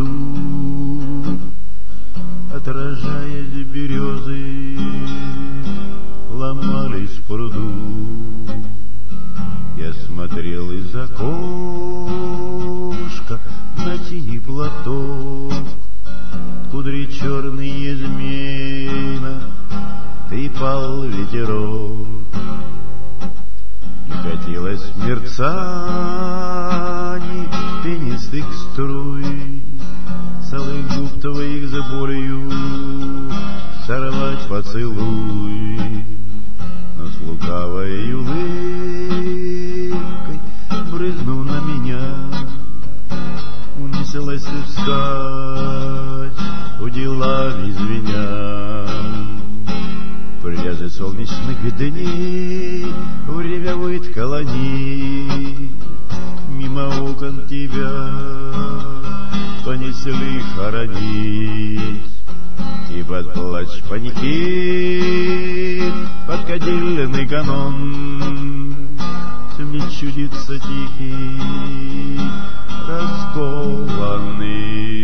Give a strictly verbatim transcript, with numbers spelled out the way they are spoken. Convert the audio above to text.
отражаясь березы, ломались в пруду. Я смотрел из окошка на синий платок, кудри черные змеина трепал ветерок. И катилось в мерцании пенистых струй с алых губ твоих за болью сорвать поцелуй. Но с лукавой улыбкой, брызнув на меня, унеслась ты вскачь, уделами звеня. Пряжи солнечных дней время выткалани, мимо окон тебя понесли хоронить. И под плач паники, под кадильный канон, все мне чудится тихий, раскованный